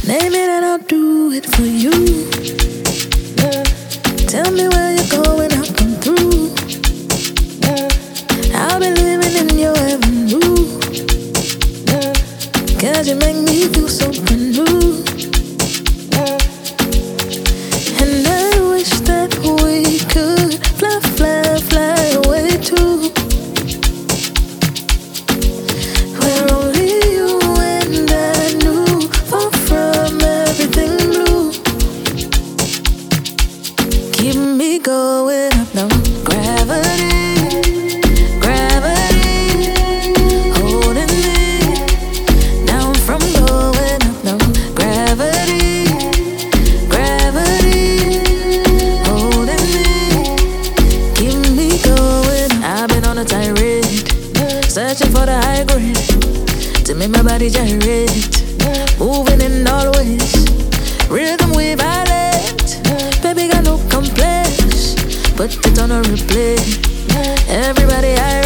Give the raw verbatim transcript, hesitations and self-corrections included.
Name it and I'll do it for you. Tell me where you're going, I'll come through. I'll be living in your avenue. Cause you make me feel so brand new. And I wish that we could fly, fly, fly away too. Where only you and I knew, far from everything blue. Keep me going up now. Gravity, gravity, holding me down from going up now. Gravity, gravity, holding me, keep me going. I've been on a tirade, searching for the high grade to make my body gyrate, moving in all ways. Rhythm we violate, baby got no complaints. Put it on a replay. Everybody I